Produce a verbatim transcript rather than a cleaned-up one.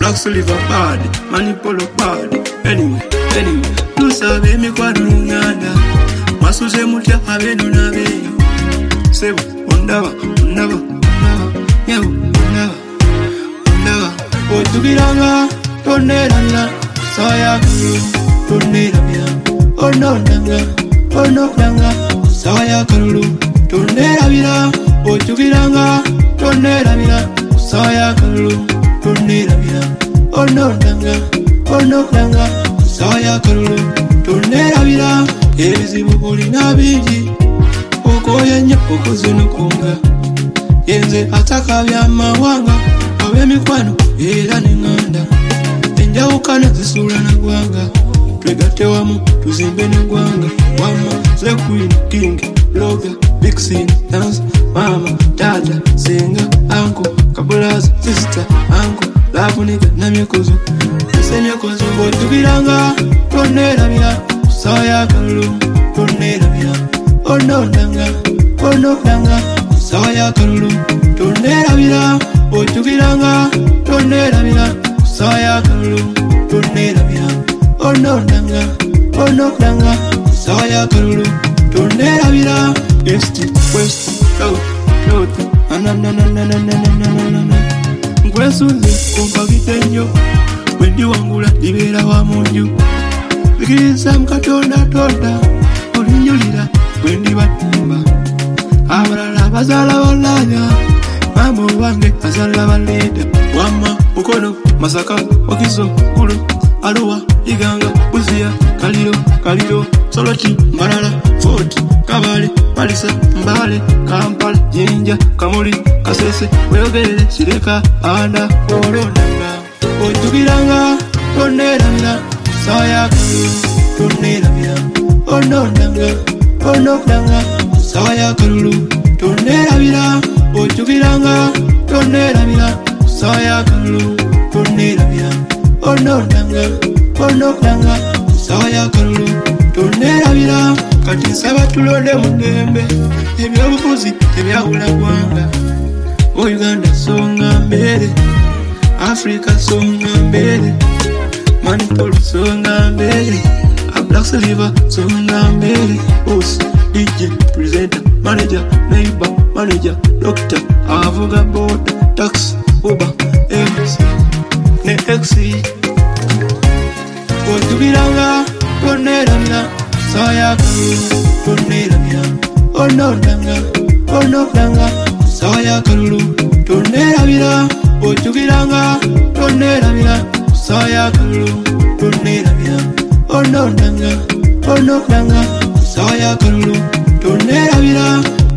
black silver bad, manipolo bad. Anyway, anyway, tu sabe mi kwano nganda. Masuse mutya abeno na beyo. Sebo, ondaba, ondaba, ondaba, yewo, ondaba, ondaba. Otugiranga, toneranga, saya kuru, tonerabia. Ononanga, ononanga, saya kuru, tonerabia. Otugiranga, tonerabia, saya kuru, tonerabia. Ononanga, ononanga, saya kuru, tonerabia. Ebizibu bulina bingi okoye nnyo okuzinukunga yenze ataka byamawanga ab'emikwano era n'eŋŋanda enjawukana zisuula na gwanga twegatte wamu tuzimbe n'eggwanga wama ze queen king blogger big scene dance mama tata senga anko kabulazi sister anko lavunika namyekozo esenyekozo bwotubiranga tonerabira saya kalulu tonerabira ononanga ononanga saya kalulu tonerabira otugiranga tonerabira saya kalulu tonerabira ononanga ononanga saya kalulu tonerabira east west south north ananananananananana ngwesunze kompagitenyo wendi wangula libera wa munju Ligisa mkatonda tonda Olinjulira Wendi batimba Abalala bazala balanya Mamo wange bazala baleda Wama ukono masaka wakizo Ulu aluwa iganga Buzia kaliro kaliro Soloti mbalala Fort kabale palisa mbale Kampala jinja kamuli kasese Weogelele shireka anda Olonanga Otugiranga Toneranga Saya kalulu, tonerabira, ononanga, ononanga, saya kalulu, tonerabira, otugiranga, tonerabira, saya kalulu, tonerabira, ononanga, ononanga, saya kalulu, tonerabira, kati nsaba tulonde mu ddembe, ebyobufuzi tebyawula ggwanga, Uganda songa mbere, Africa songa mbere, Manipolo songa mbele, a black silver songa mbele. Host, D J, presenter, manager, neighbor, manager, doctor, avoga board, tax, Uber, M C, ne X C. Otugiranga, toneranga, saya kalulu, toneranga, ononanga, ononanga, saya kalulu, tonerabira, otugiranga, tonerabira. Saya kalulu, tonerabira, ononanga, ononanga, saya kalulu, tonerabira.